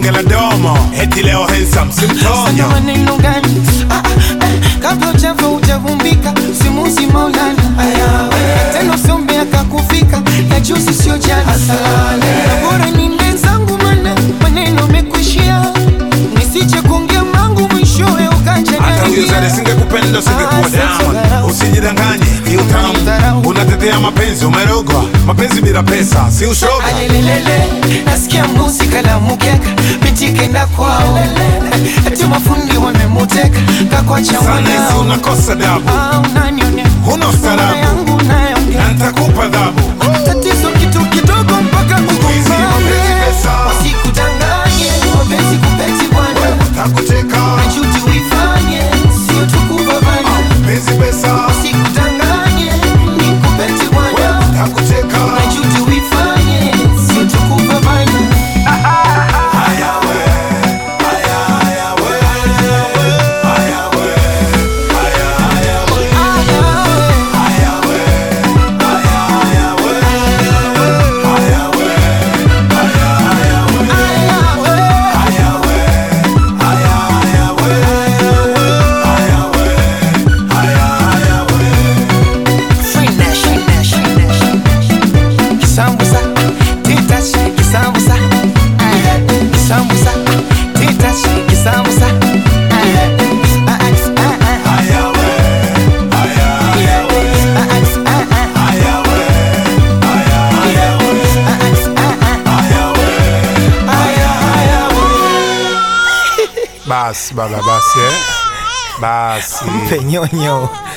bonge la domo, eti leo handsome simtonyo. Sasa maneno gani? Kabla hujavumbika simuzi Maulana. Tena usombe akakufika ya juzi sio jana. Na bora niende zangu mana maneno mekuishia, nisije kuongea mangu mwishowe ukaja na hata huyo zare singekupenda singekuwa down. Usijidanganye ni utamu, unatetea mapenzi umerogwa, mapenzi bila pesa si ushoga. Alelelele nasikia muzika la mukeka bitike na kwao, ati mafundi wamemuteka kakwacha sana si unakosa dabu, unanionea huna ustarabu yangu naongea na nitakupa dhabu. tatizo kitu kidogo mpaka kukumbane, wasikudanganye mapenzi kupeti bwana, Takuteka najuti uifanye sio tukubabana, penzi pesa wasikudanganye ni kupeti bwana, takuteka najuti uifanye sio tukubabana. haya we haya haya we haya we haya haya we haya we haya haya we haya we haya haya we haya we haya we haya we haya we. Free Nation. Kisambusa, titash, kisambusa. Kisambusa, titash, kisambusa. Haya we haya haya we haya we haya haya we haya we haya haya we. Basi baba basi basi Mpe nyonyo.